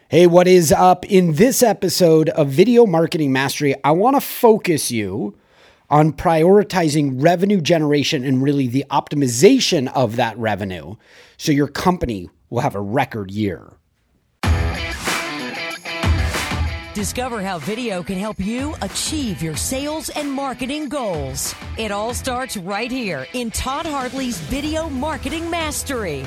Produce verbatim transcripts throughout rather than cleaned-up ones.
Hey, what is up? In this episode of Video Marketing Mastery, I want to focus you on prioritizing revenue generation and really the optimization of that revenue so your company will have a record year. Discover how video can help you achieve your sales and marketing goals. It all starts right here in Todd Hartley's Video Marketing Mastery.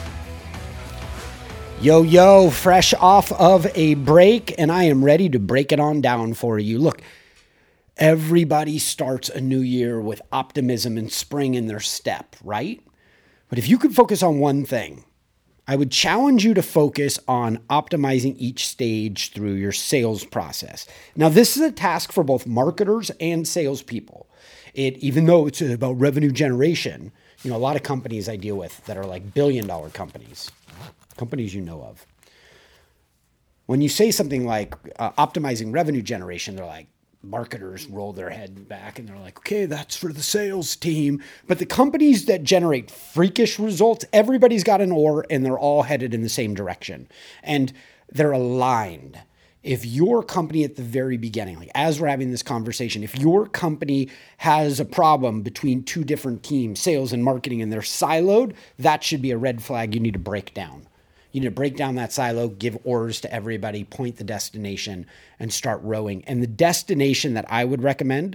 Yo, yo, fresh off of a break, and I am ready to break it on down for you. Look, everybody starts a new year with optimism and spring in their step, right? But if you could focus on one thing, I would challenge you to focus on optimizing each stage through your sales process. Now, this is a task for both marketers and salespeople. It, even though it's about revenue generation, you know, a lot of companies I deal with that are like billion dollar companies, companies you know of. When you say something like uh, optimizing revenue generation, they're like, marketers roll their head back and they're like, okay, that's for the sales team. But the companies that generate freakish results, everybody's got an oar and they're all headed in the same direction. And they're aligned. If your company at the very beginning, like as we're having this conversation, if your company has a problem between two different teams, sales and marketing, and they're siloed, that should be a red flag you need to break down. You need to break down that silo, give orders to everybody, point the destination, and start rowing. And the destination that I would recommend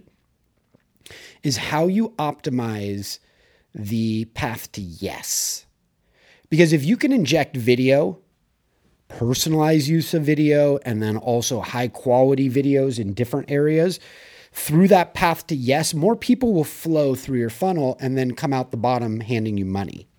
is how you optimize the path to yes. Because if you can inject video, personalized use of video, and then also high quality videos in different areas, through that path to yes, more people will flow through your funnel and then come out the bottom handing you money.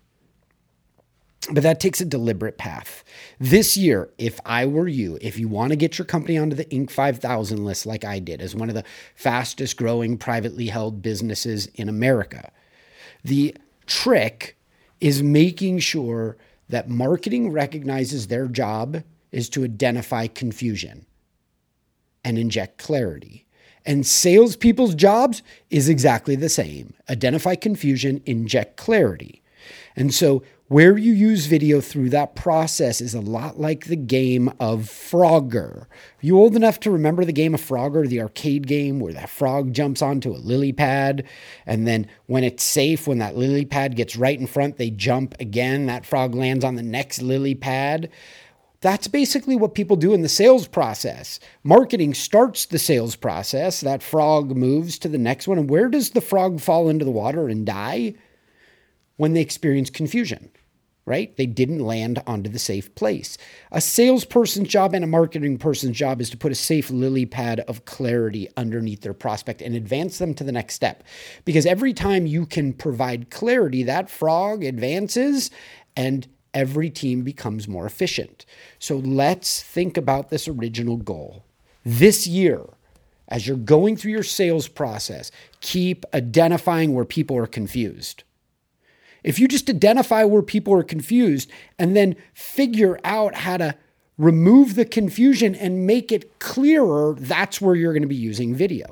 But that takes a deliberate path. This year, if I were you, if you want to get your company onto the Inc five thousand list like I did as one of the fastest growing privately held businesses in America, the trick is making sure that marketing recognizes their job is to identify confusion and inject clarity. And salespeople's jobs is exactly the same. Identify confusion, inject clarity. And so where you use video through that process is a lot like the game of Frogger. Are you old enough to remember the game of Frogger, the arcade game where that frog jumps onto a lily pad, and then when it's safe, when that lily pad gets right in front, they jump again, that frog lands on the next lily pad? That's basically what people do in the sales process. Marketing starts the sales process, that frog moves to the next one, and where does the frog fall into the water and die? When they experience confusion, right? They didn't land onto the safe place. A salesperson's job and a marketing person's job is to put a safe lily pad of clarity underneath their prospect and advance them to the next step. Because every time you can provide clarity, that frog advances and every team becomes more efficient. So let's think about this original goal. This year, as you're going through your sales process, keep identifying where people are confused. If you just identify where people are confused and then figure out how to remove the confusion and make it clearer, that's where you're going to be using video.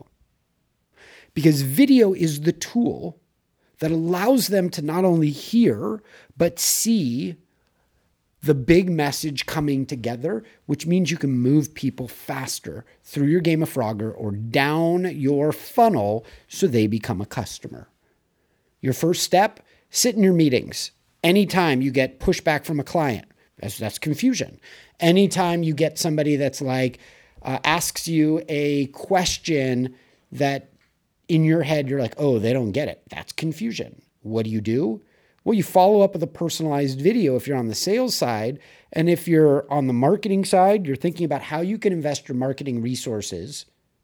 Because video is the tool that allows them to not only hear, but see the big message coming together, which means you can move people faster through your game of Frogger or down your funnel so they become a customer. Your first step, sit in your meetings. Anytime you get pushback from a client, that's, that's confusion. Anytime you get somebody that's like, uh, asks you a question that in your head, you're like, oh, they don't get it. That's confusion. What do you do? Well, you follow up with a personalized video if you're on the sales side. And if you're on the marketing side, you're thinking about how you can invest your marketing resources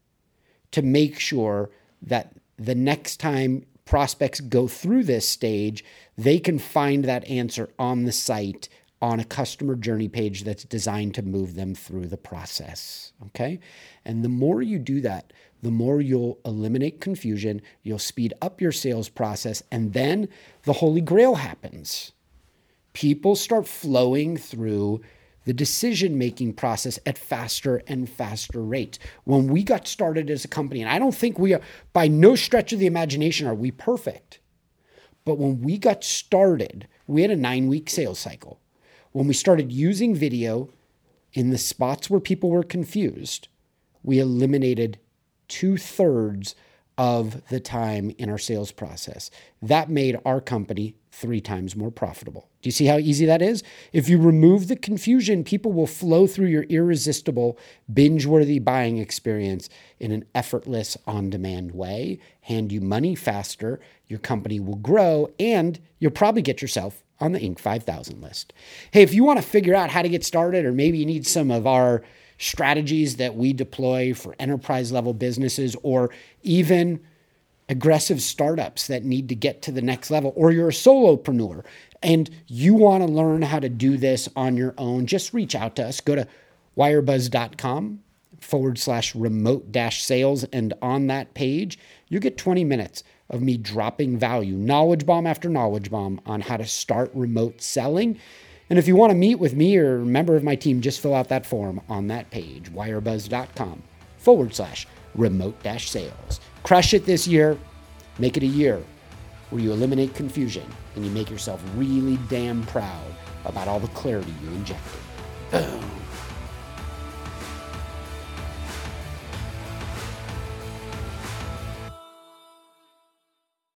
to make sure that the next time prospects go through this stage, they can find that answer on the site on a customer journey page that's designed to move them through the process, okay? And the more you do that, the more you'll eliminate confusion, you'll speed up your sales process, and then the holy grail happens. People start flowing through the decision-making process at faster and faster rates. When we got started as a company, and I don't think we are, by no stretch of the imagination are we perfect, but when we got started, we had a nine-week sales cycle. When we started using video in the spots where people were confused, we eliminated two-thirds of the time in our sales process. That made our company three times more profitable. Do you see how easy that is? If you remove the confusion, people will flow through your irresistible, binge-worthy buying experience in an effortless, on-demand way, hand you money faster, your company will grow, and you'll probably get yourself on the Inc five thousand list. Hey, if you want to figure out how to get started, or maybe you need some of our strategies that we deploy for enterprise-level businesses, or even aggressive startups that need to get to the next level, or you're a solopreneur and you want to learn how to do this on your own, just reach out to us. Go to wirebuzz.com forward slash remote dash sales. And on that page, you get twenty minutes of me dropping value, knowledge bomb after knowledge bomb on how to start remote selling. And if you want to meet with me or a member of my team, just fill out that form on that page, wirebuzz.com forward slash remote dash sales. Crush it this year. Make it a year where you eliminate confusion and you make yourself really damn proud about all the clarity you injected. Boom.